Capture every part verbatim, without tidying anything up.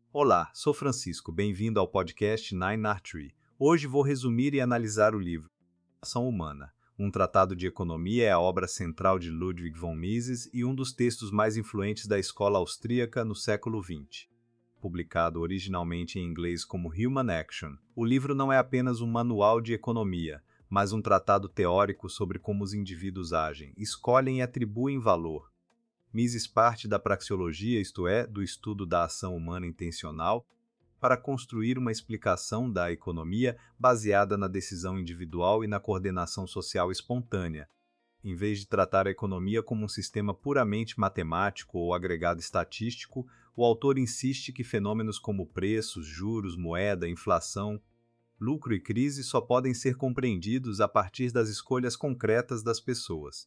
Olá, sou Francisco, bem-vindo ao podcast Nine R Tree. Hoje vou resumir e analisar o livro Ação Humana. Um Tratado de Economia é a obra central de Ludwig von Mises e um dos textos mais influentes da escola austríaca no século vinte. Publicado originalmente em inglês como Human Action, o livro não é apenas um manual de economia, mas um tratado teórico sobre como os indivíduos agem, escolhem e atribuem valor. Mises parte da praxeologia, isto é, do estudo da ação humana intencional, para construir uma explicação da economia baseada na decisão individual e na coordenação social espontânea. Em vez de tratar a economia como um sistema puramente matemático ou agregado estatístico, o autor insiste que fenômenos como preços, juros, moeda, inflação, lucro e crise só podem ser compreendidos a partir das escolhas concretas das pessoas.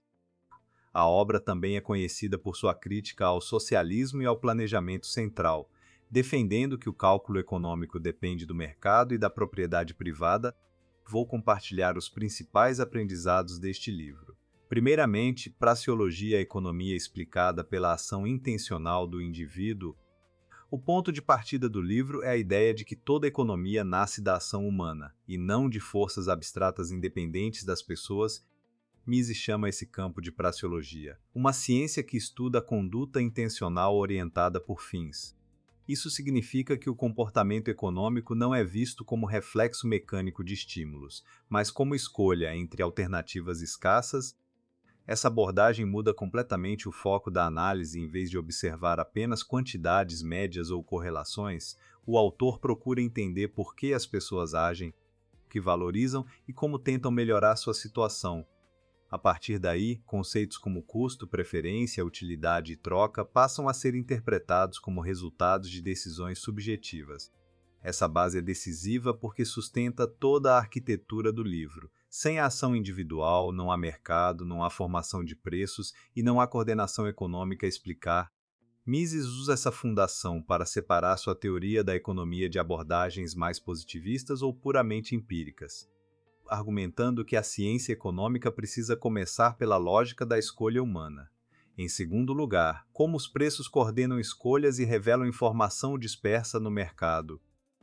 A obra também é conhecida por sua crítica ao socialismo e ao planejamento central, defendendo que o cálculo econômico depende do mercado e da propriedade privada. Vou compartilhar os principais aprendizados deste livro. Primeiramente, praxeologia e economia explicada pela ação intencional do indivíduo. O ponto de partida do livro é a ideia de que toda economia nasce da ação humana, e não de forças abstratas independentes das pessoas. Mises chama esse campo de praxeologia, uma ciência que estuda a conduta intencional orientada por fins. Isso significa que o comportamento econômico não é visto como reflexo mecânico de estímulos, mas como escolha entre alternativas escassas. Essa abordagem muda completamente o foco da análise. Em vez de observar apenas quantidades, médias ou correlações, o autor procura entender por que as pessoas agem, o que valorizam e como tentam melhorar sua situação. A partir daí, conceitos como custo, preferência, utilidade e troca passam a ser interpretados como resultados de decisões subjetivas. Essa base é decisiva porque sustenta toda a arquitetura do livro. Sem a ação individual, não há mercado, não há formação de preços e não há coordenação econômica a explicar. Mises usa essa fundação para separar sua teoria da economia de abordagens mais positivistas ou puramente empíricas, argumentando que a ciência econômica precisa começar pela lógica da escolha humana. Em segundo lugar, como os preços coordenam escolhas e revelam informação dispersa no mercado.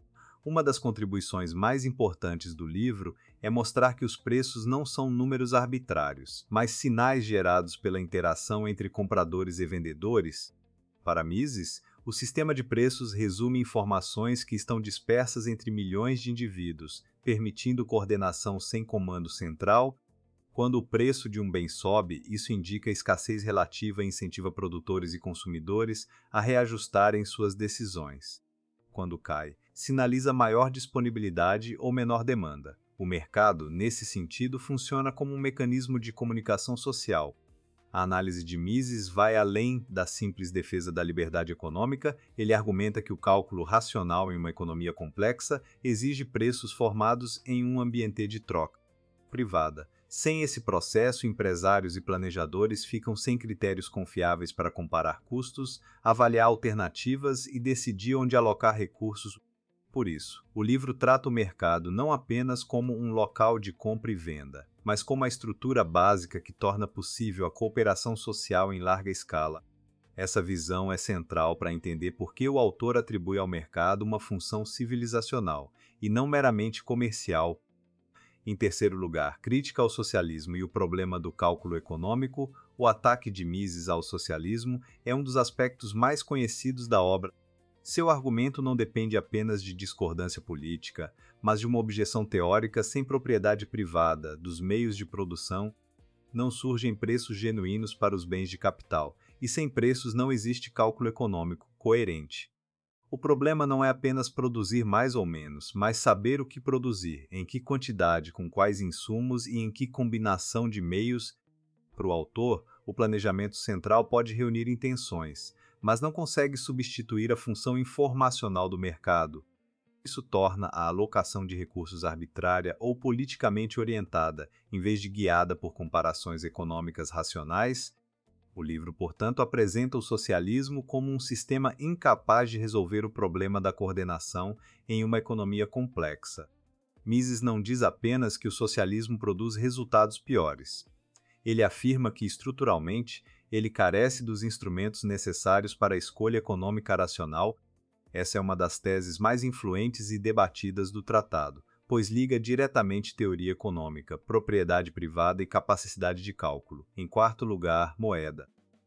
Uma das contribuições mais importantes do livro é mostrar que os preços não são números arbitrários, mas sinais gerados pela interação entre compradores e vendedores. Para Mises, o sistema de preços resume informações que estão dispersas entre milhões de indivíduos, permitindo coordenação sem comando central. Quando o preço de um bem sobe, isso indica escassez relativa e incentiva produtores e consumidores a reajustarem suas decisões. Quando cai, sinaliza maior disponibilidade ou menor demanda. O mercado, nesse sentido, funciona como um mecanismo de comunicação social. A análise de Mises vai além da simples defesa da liberdade econômica. Ele argumenta que o cálculo racional em uma economia complexa exige preços formados em um ambiente de troca privada. Sem esse processo, empresários e planejadores ficam sem critérios confiáveis para comparar custos, avaliar alternativas e decidir onde alocar recursos. Por isso, o livro trata o mercado não apenas como um local de compra e venda, mas como a estrutura básica que torna possível a cooperação social em larga escala. Essa visão é central para entender por que o autor atribui ao mercado uma função civilizacional, e não meramente comercial. Em terceiro lugar, crítica ao socialismo e o problema do cálculo econômico. O ataque de Mises ao socialismo é um dos aspectos mais conhecidos da obra. Seu argumento não depende apenas de discordância política, mas de uma objeção teórica sem propriedade privada dos meios de produção. Não surgem preços genuínos para os bens de capital, e sem preços não existe cálculo econômico coerente. O problema não é apenas produzir mais ou menos, mas saber o que produzir, em que quantidade, com quais insumos e em que combinação de meios. Para o autor, o planejamento central pode reunir intenções, mas não consegue substituir a função informacional do mercado. Isso torna a alocação de recursos arbitrária ou politicamente orientada, em vez de guiada por comparações econômicas racionais. O livro, portanto, apresenta o socialismo como um sistema incapaz de resolver o problema da coordenação em uma economia complexa. Mises não diz apenas que o socialismo produz resultados piores. Ele afirma que, estruturalmente, ele carece dos instrumentos necessários para a escolha econômica racional. Essa é uma das teses mais influentes e debatidas do tratado, pois liga diretamente teoria econômica, propriedade privada e capacidade de cálculo. Em quarto lugar, moeda.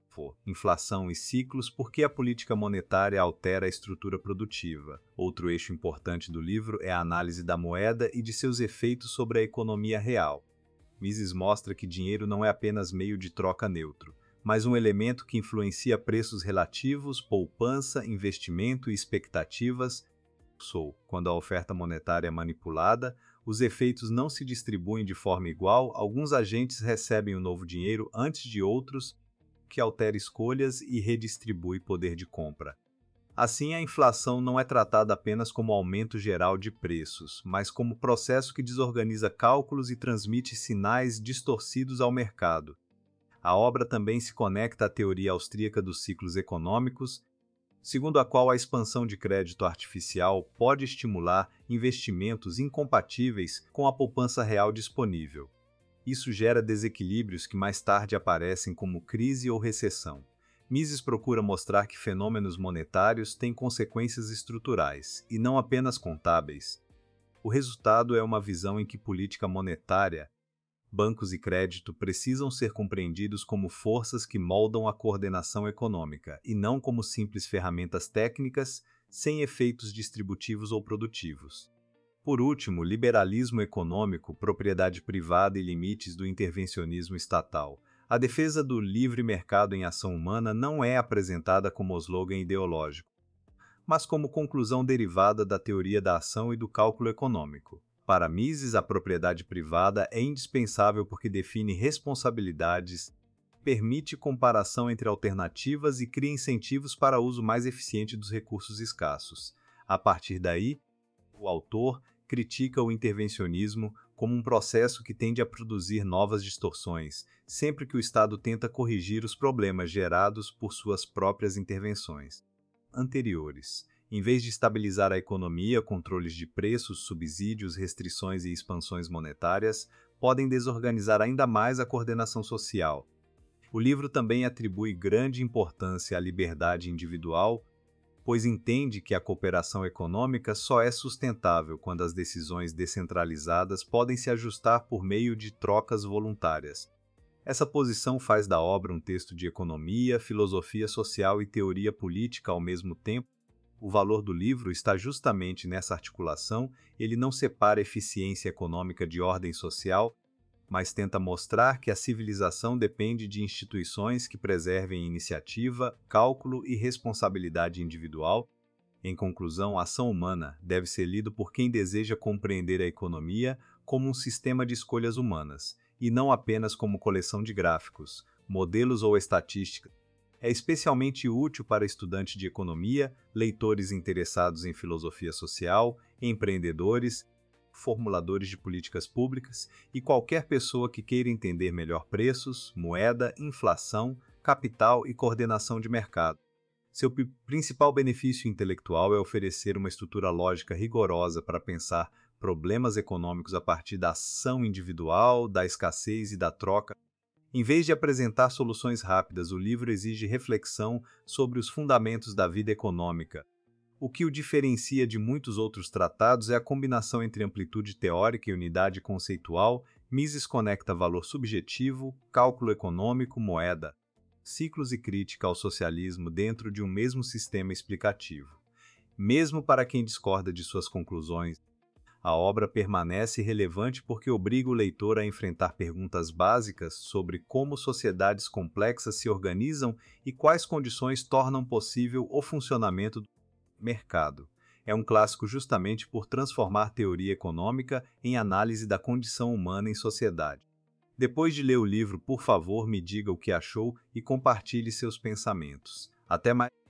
Inflação e ciclos, porque a política monetária altera a estrutura produtiva. Outro eixo importante do livro é a análise da moeda e de seus efeitos sobre a economia real. Mises mostra que dinheiro não é apenas meio de troca neutro, mas um elemento que influencia preços relativos, poupança, investimento e expectativas. Quando a oferta monetária é manipulada, os efeitos não se distribuem de forma igual, alguns agentes recebem o novo dinheiro antes de outros, que altera escolhas e redistribui poder de compra. Assim, a inflação não é tratada apenas como aumento geral de preços, mas como processo que desorganiza cálculos e transmite sinais distorcidos ao mercado. A obra também se conecta à teoria austríaca dos ciclos econômicos, segundo a qual a expansão de crédito artificial pode estimular investimentos incompatíveis com a poupança real disponível. Isso gera desequilíbrios que mais tarde aparecem como crise ou recessão. Mises procura mostrar que fenômenos monetários têm consequências estruturais, e não apenas contábeis. O resultado é uma visão em que política monetária, bancos e crédito precisam ser compreendidos como forças que moldam a coordenação econômica, e não como simples ferramentas técnicas, sem efeitos distributivos ou produtivos. Por último, liberalismo econômico, propriedade privada e limites do intervencionismo estatal. A defesa do livre mercado em ação humana não é apresentada como slogan ideológico, mas como conclusão derivada da teoria da ação e do cálculo econômico. Para Mises, a propriedade privada é indispensável porque define responsabilidades, permite comparação entre alternativas e cria incentivos para o uso mais eficiente dos recursos escassos. A partir daí, o autor critica o intervencionismo como um processo que tende a produzir novas distorções, sempre que o Estado tenta corrigir os problemas gerados por suas próprias intervenções anteriores. Em vez de estabilizar a economia, controles de preços, subsídios, restrições e expansões monetárias podem desorganizar ainda mais a coordenação social. O livro também atribui grande importância à liberdade individual, pois entende que a cooperação econômica só é sustentável quando as decisões descentralizadas podem se ajustar por meio de trocas voluntárias. Essa posição faz da obra um texto de economia, filosofia social e teoria política ao mesmo tempo. O valor do livro está justamente nessa articulação. Ele não separa eficiência econômica de ordem social, mas tenta mostrar que a civilização depende de instituições que preservem iniciativa, cálculo e responsabilidade individual. Em conclusão, a ação humana deve ser lido por quem deseja compreender a economia como um sistema de escolhas humanas, e não apenas como coleção de gráficos, modelos ou estatísticas. É especialmente útil para estudantes de economia, leitores interessados em filosofia social, empreendedores, formuladores de políticas públicas e qualquer pessoa que queira entender melhor preços, moeda, inflação, capital e coordenação de mercado. Seu principal benefício intelectual é oferecer uma estrutura lógica rigorosa para pensar problemas econômicos a partir da ação individual, da escassez e da troca. Em vez de apresentar soluções rápidas, o livro exige reflexão sobre os fundamentos da vida econômica. O que o diferencia de muitos outros tratados é a combinação entre amplitude teórica e unidade conceitual. Mises conecta valor subjetivo, cálculo econômico, moeda, ciclos e crítica ao socialismo dentro de um mesmo sistema explicativo. Mesmo para quem discorda de suas conclusões, a obra permanece relevante porque obriga o leitor a enfrentar perguntas básicas sobre como sociedades complexas se organizam e quais condições tornam possível o funcionamento do mercado. É um clássico justamente por transformar teoria econômica em análise da condição humana em sociedade. Depois de ler o livro, por favor, me diga o que achou e compartilhe seus pensamentos. Até mais!